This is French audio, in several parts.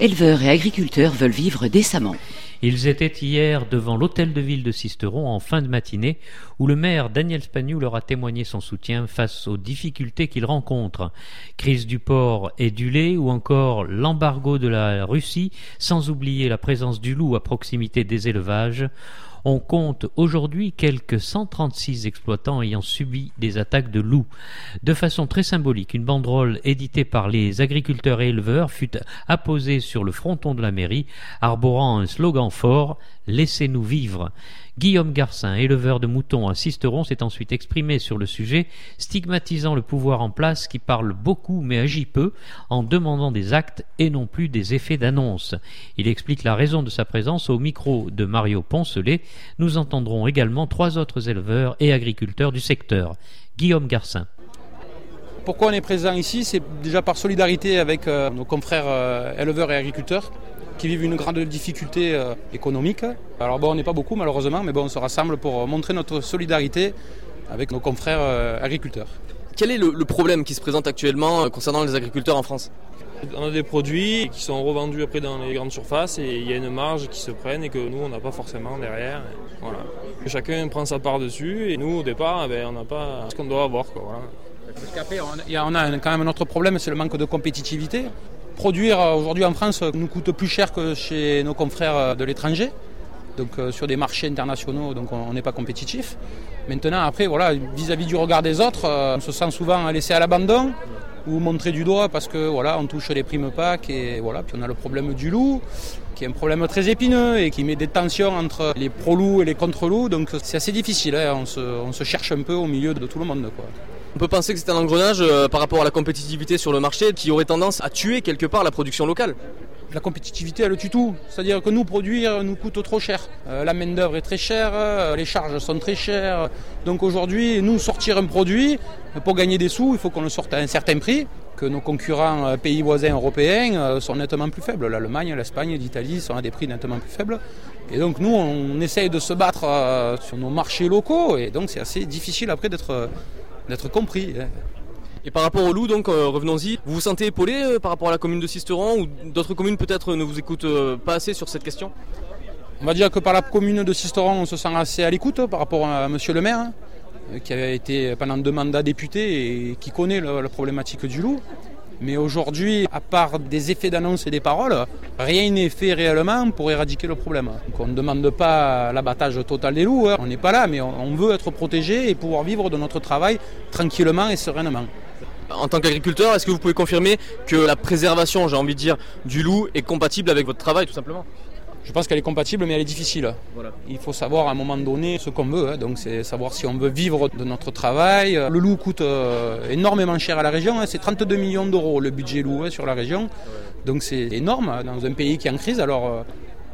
Éleveurs et agriculteurs veulent vivre décemment. Ils étaient hier devant l'hôtel de ville de Sisteron en fin de matinée où le maire Daniel Spagnoux leur a témoigné son soutien face aux difficultés qu'ils rencontrent. Crise du porc et du lait ou encore l'embargo de la Russie, sans oublier la présence du loup à proximité des élevages. On compte aujourd'hui quelques 136 exploitants ayant subi des attaques de loups. De façon très symbolique, une banderole éditée par les agriculteurs et éleveurs fut apposée sur le fronton de la mairie, arborant un slogan fort « Laissez-nous vivre ». Guillaume Garcin, éleveur de moutons à Sisteron, s'est ensuite exprimé sur le sujet, stigmatisant le pouvoir en place qui parle beaucoup mais agit peu, en demandant des actes et non plus des effets d'annonce. Il explique la raison de sa présence au micro de Mario Poncelet. Nous entendrons également 3 autres éleveurs et agriculteurs du secteur. Guillaume Garcin. Pourquoi on est présent ici ? C'est déjà par solidarité avec nos confrères éleveurs et agriculteurs qui vivent une grande difficulté économique. Alors bon, on n'est pas beaucoup malheureusement, mais bon, on se rassemble pour montrer notre solidarité avec nos confrères agriculteurs. Quel est le problème qui se présente actuellement concernant les agriculteurs en France ? On a des produits qui sont revendus après dans les grandes surfaces et il y a une marge qui se prenne et que nous on n'a pas forcément derrière. Voilà. Chacun prend sa part dessus et nous au départ on n'a pas ce qu'on doit avoir. Voilà. Parce qu'après on a quand même un autre problème, c'est le manque de compétitivité. Produire aujourd'hui en France nous coûte plus cher que chez nos confrères de l'étranger. Donc sur des marchés internationaux, donc on n'est pas compétitif. Maintenant après voilà, vis-à-vis du regard des autres, on se sent souvent laissé à l'abandon ou montré du doigt parce que voilà, on touche les primes PAC et voilà, puis on a le problème du loup qui est un problème très épineux et qui met des tensions entre les pro-loups et les contre-loups, donc c'est assez difficile, hein, on se cherche un peu au milieu de tout le monde, quoi. On peut penser que c'est un engrenage par rapport à la compétitivité sur le marché qui aurait tendance à tuer quelque part la production locale. La compétitivité, elle tue tout. C'est-à-dire que nous, produire nous coûte trop cher. La main-d'œuvre est très chère, les charges sont très chères. Donc aujourd'hui, nous, sortir un produit, pour gagner des sous, il faut qu'on le sorte à un certain prix, que nos concurrents pays voisins européens sont nettement plus faibles. L'Allemagne, l'Espagne, l'Italie sont à des prix nettement plus faibles. Et donc nous, on essaye de se battre sur nos marchés locaux. Et donc c'est assez difficile après d'être compris. Et par rapport au loup, donc revenons-y, vous vous sentez épaulé par rapport à la commune de Sisteron ou d'autres communes peut-être ne vous écoutent pas assez sur cette question ? On va dire que par la commune de Sisteron, on se sent assez à l'écoute par rapport à monsieur le maire, qui avait été pendant 2 mandats député et qui connaît la problématique du loup. Mais aujourd'hui, à part des effets d'annonce et des paroles, rien n'est fait réellement pour éradiquer le problème. Donc on ne demande pas l'abattage total des loups, on n'est pas là, mais on veut être protégé et pouvoir vivre de notre travail tranquillement et sereinement. En tant qu'agriculteur, est-ce que vous pouvez confirmer que la préservation, j'ai envie de dire, du loup est compatible avec votre travail tout simplement ? Je pense qu'elle est compatible, mais elle est difficile. Voilà. Il faut savoir à un moment donné ce qu'on veut. Donc c'est savoir si on veut vivre de notre travail. Le loup coûte énormément cher à la région. C'est 32 millions d'euros le budget loup sur la région. Donc c'est énorme dans un pays qui est en crise. Alors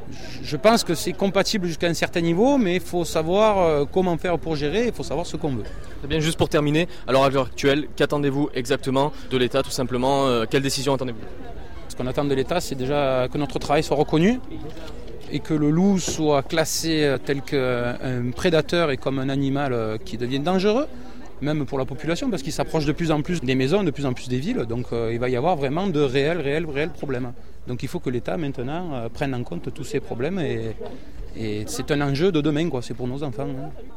je pense que c'est compatible jusqu'à un certain niveau, mais il faut savoir comment faire pour gérer. Il faut savoir ce qu'on veut. Très bien, juste pour terminer, à l'heure actuelle, qu'attendez-vous exactement de l'État tout simplement ? Quelle décision attendez-vous ? Ce qu'on attend de l'État, c'est déjà que notre travail soit reconnu et que le loup soit classé tel qu'un prédateur et comme un animal qui devient dangereux, même pour la population, parce qu'il s'approche de plus en plus des maisons, de plus en plus des villes. Donc il va y avoir vraiment de réels problèmes. Donc il faut que l'État maintenant prenne en compte tous ces problèmes et c'est un enjeu de demain, quoi. C'est pour nos enfants.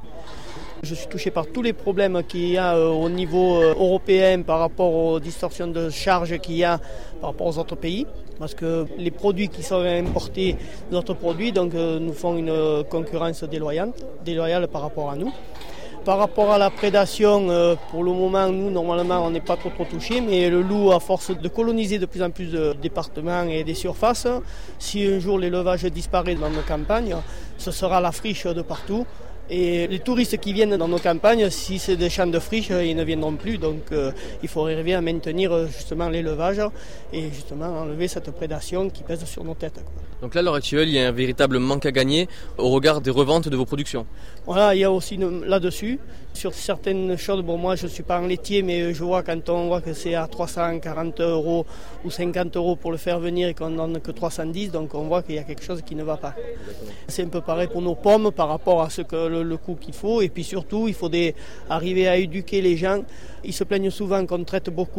Je suis touché par tous les problèmes qu'il y a au niveau européen par rapport aux distorsions de charges qu'il y a par rapport aux autres pays. Parce que les produits qui sont importés d'autres produits donc, nous font une concurrence déloyale par rapport à nous. Par rapport à la prédation, pour le moment, nous, normalement, on n'est pas trop touchés, mais le loup, à force de coloniser de plus en plus de départements et des surfaces, si un jour l'élevage disparaît dans nos campagnes, ce sera la friche de partout. Et les touristes qui viennent dans nos campagnes, si c'est des champs de friches, ils ne viendront plus. Donc il faut arriver à maintenir justement l'élevage et justement enlever cette prédation qui pèse sur nos têtes. Donc là, à l'heure actuelle, il y a un véritable manque à gagner au regard des reventes de vos productions. Voilà, il y a aussi là-dessus. Sur certaines choses, bon, moi je ne suis pas en laitier, mais je vois quand on voit que c'est à 340 € ou 50 € pour le faire venir et qu'on n'en donne que 310, donc on voit qu'il y a quelque chose qui ne va pas. C'est un peu pareil pour nos pommes par rapport à ce que le coût qu'il faut. Et puis surtout, il faut arriver à éduquer les gens. Ils se plaignent souvent qu'on traite beaucoup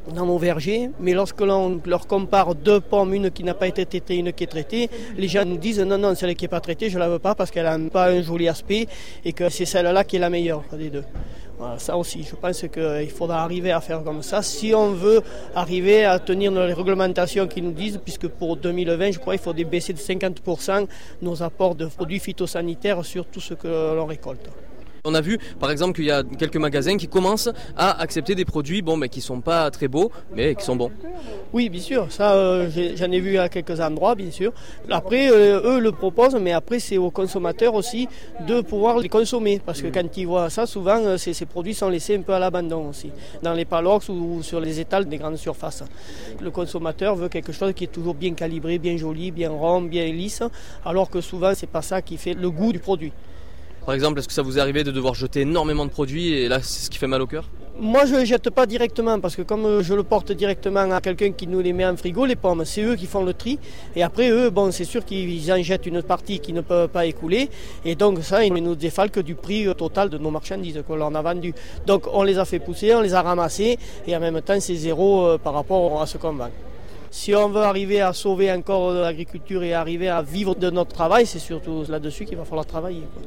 dans nos vergers, mais lorsque l'on leur compare 2 pommes, une qui n'a pas été traitée, une qui est traitée, les gens nous disent non, celle qui n'est pas traitée, je ne la veux pas parce qu'elle n'a pas un joli aspect et que c'est celle-là qui est la meilleure des deux. Voilà, ça aussi, je pense qu'il faudra arriver à faire comme ça si on veut arriver à tenir les réglementations qui nous disent, puisque pour 2020, je crois qu'il faut baisser de 50% nos apports de produits phytosanitaires sur tout ce que l'on récolte. On a vu par exemple qu'il y a quelques magasins qui commencent à accepter des produits qui ne sont pas très beaux mais qui sont bons. Oui, bien sûr, ça j'en ai vu à quelques endroits, bien sûr. Après, eux le proposent, mais après c'est aux consommateurs aussi de pouvoir les consommer. Parce que quand ils voient ça, souvent ces produits sont laissés un peu à l'abandon aussi, dans les palox ou sur les étals des grandes surfaces. Le consommateur veut quelque chose qui est toujours bien calibré, bien joli, bien rond, bien lisse, alors que souvent c'est pas ça qui fait le goût du produit. Par exemple, est-ce que ça vous est arrivé de devoir jeter énormément de produits et là c'est ce qui fait mal au cœur ? Moi je ne les jette pas directement parce que comme je le porte directement à quelqu'un qui nous les met en frigo, les pommes, c'est eux qui font le tri et après eux, c'est sûr qu'ils en jettent une partie qui ne peut pas écouler et donc ça, ils nous défalquent du prix total de nos marchandises que l'on a vendues. Donc on les a fait pousser, on les a ramassés et en même temps c'est zéro par rapport à ce qu'on vend. Si on veut arriver à sauver encore l'agriculture et arriver à vivre de notre travail, c'est surtout là-dessus qu'il va falloir travailler, quoi.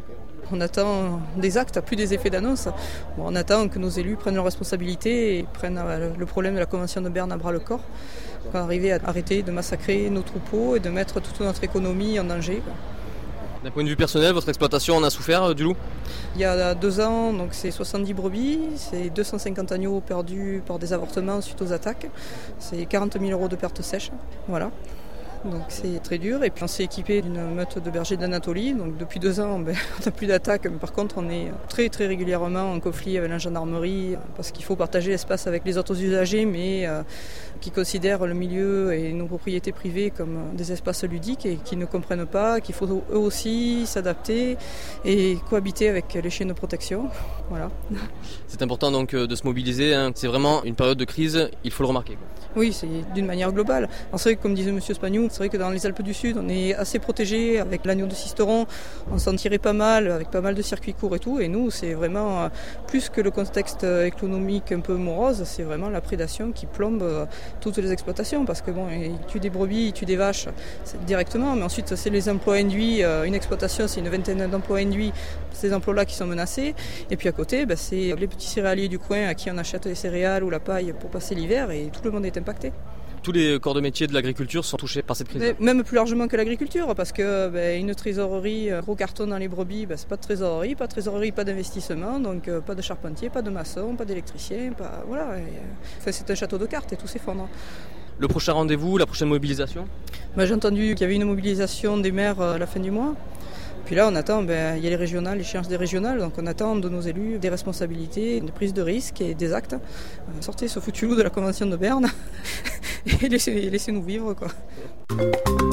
On attend des actes, plus des effets d'annonce. On attend que nos élus prennent leurs responsabilités et prennent le problème de la Convention de Berne à bras le corps. Pour arriver à arrêter de massacrer nos troupeaux et de mettre toute notre économie en danger. D'un point de vue personnel, votre exploitation en a souffert du loup ? Il y a 2 ans, donc c'est 70 brebis, c'est 250 agneaux perdus par des avortements suite aux attaques. C'est 40 000 € de pertes sèches. Voilà. Donc c'est très dur et puis on s'est équipé d'une meute de bergers d'Anatolie, donc depuis 2 ans on n'a plus d'attaque, mais par contre on est très très régulièrement en conflit avec la gendarmerie parce qu'il faut partager l'espace avec les autres usagers mais qui considèrent le milieu et nos propriétés privées comme des espaces ludiques et qui ne comprennent pas qu'il faut eux aussi s'adapter et cohabiter avec les chiens de protection. Voilà. C'est important donc de se mobiliser, hein. C'est vraiment une période de crise, il faut le remarquer. Oui, c'est d'une manière globale. Alors, c'est vrai que comme disait M. Spagnou, c'est vrai que dans les Alpes du Sud, on est assez protégés avec l'agneau de Sisteron, on s'en tirait pas mal, avec pas mal de circuits courts et tout, et nous, c'est vraiment, plus que le contexte économique un peu morose, c'est vraiment la prédation qui plombe toutes les exploitations, parce que ils tuent des brebis, ils tuent des vaches directement, mais ensuite c'est les emplois induits, une exploitation c'est une vingtaine d'emplois induits, ces emplois-là qui sont menacés, et puis à côté, c'est les petits céréaliers du coin à qui on achète les céréales ou la paille pour passer l'hiver, et tout le monde est impacté. Tous les corps de métier de l'agriculture sont touchés par cette crise. Même plus largement que l'agriculture, parce que une trésorerie, gros carton dans les brebis, c'est pas de trésorerie, pas d'investissement, donc pas de charpentier, pas de maçon, pas d'électricien, voilà. C'est un château de cartes et tout s'effondre. Le prochain rendez-vous, la prochaine mobilisation ? J'ai entendu qu'il y avait une mobilisation des maires à la fin du mois. Puis là, on attend, il y a les régionales, les échéances des régionales, donc on attend de nos élus des responsabilités, des prises de risques et des actes. Sortez ce foutu loup de la Convention de Berne et laissez-nous vivre, quoi.